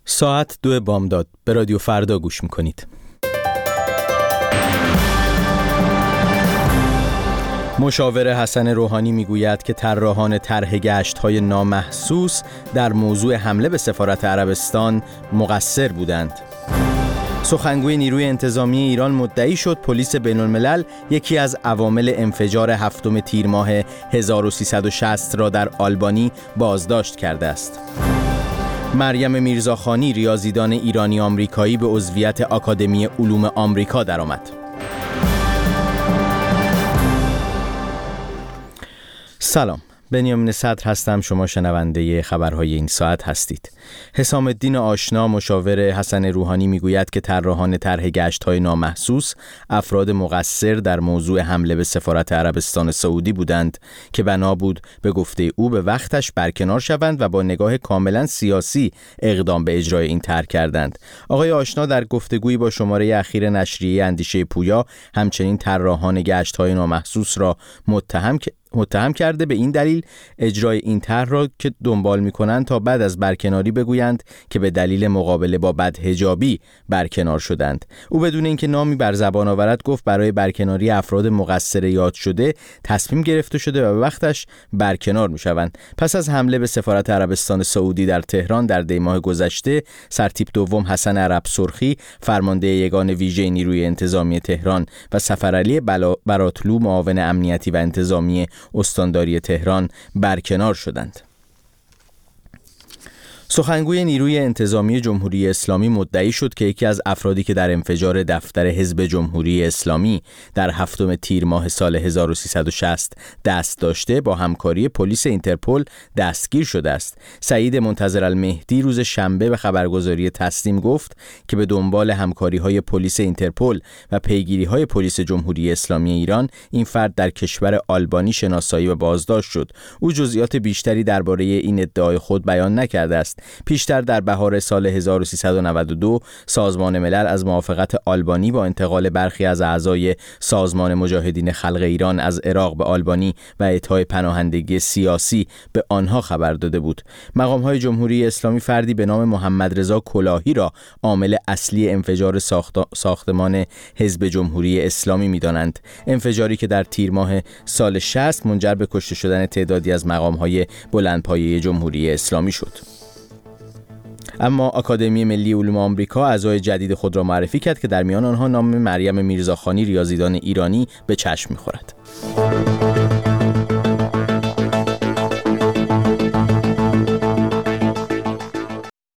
ساعت 2 بامداد به رادیو فردا گوش میکنید. مشاور حسن روحانی میگوید که طراحان طرح گشت‌های نامحسوس در موضوع حمله به سفارت عربستان مقصر بودند. سخنگوی نیروی انتظامی ایران مدعی شد پلیس بین‌الملل یکی از عوامل انفجار 7 تیر ماه 1360 را در آلبانی بازداشت کرده است. مریم میرزاخانی ریاضیدان ایرانی آمریکایی به عضویت آکادمی علوم آمریکا درآمد. سلام، بنیامین صدر هستم. شما شنونده خبرهای این ساعت هستید. حسام الدین آشنا مشاور حسن روحانی میگوید که طراحان طرح گشت‌های نامحسوس افراد مقصر در موضوع حمله به سفارت عربستان سعودی بودند که بنا بود به گفته او به وقتش برکنار شوند و با نگاه کاملا سیاسی اقدام به اجرای این طرح کردند. آقای آشنا در گفتگویی با شماره اخیر نشریه اندیشه پویا همچنین طراحان گشت‌های نامحسوس را متهم کرده، به این دلیل اجرای این طرح را که دنبال می‌کنند تا بعد از برکناری بگویند که به دلیل مقابله با بدحجابی برکنار شدند. او بدون اینکه نامی بر زبان آورد گفت برای برکناری افراد مقصر یاد شده تصمیم گرفته شده و به وقتش برکنار می‌شوند. پس از حمله به سفارت عربستان سعودی در تهران در دی ماه گذشته، سرتیپ دوم حسن عرب سرخی فرمانده یگان ویژه نیروی انتظامی تهران و سفرعلی براتلو معاون امنیتی و انتظامی استانداری تهران برکنار شدند. سخنگوی نیروی انتظامی جمهوری اسلامی مدعی شد که یکی از افرادی که در انفجار دفتر حزب جمهوری اسلامی در 7 تیر ماه سال 1360 دست داشته با همکاری پلیس اینترپل دستگیر شده است. سعید منتظرالمهدی روز شنبه به خبرگزاری تسنیم گفت که به دنبال همکاری‌های پلیس اینترپل و پیگیری‌های پلیس جمهوری اسلامی ایران این فرد در کشور آلبانی شناسایی و بازداشت شد. او جزئیات بیشتری درباره این ادعای خود بیان نکرده است. پیشتر در بهار سال 1392 سازمان ملل از موافقت آلبانی با انتقال برخی از اعضای سازمان مجاهدین خلق ایران از عراق به آلبانی و اعطای پناهندگی سیاسی به آنها خبر داده بود. مقام‌های جمهوری اسلامی فردی به نام محمد رضا کلاهی را عامل اصلی انفجار ساختمان حزب جمهوری اسلامی می‌دانند. انفجاری که در تیر ماه سال 60 منجر به کشته شدن تعدادی از مقام‌های بلندپایه جمهوری اسلامی شد. اما آکادمی ملی علوم آمریکا اعضای جدید خود را معرفی کرد که در میان آنها نام مریم میرزاخانی ریاضیدان ایرانی به چشم می‌خورد.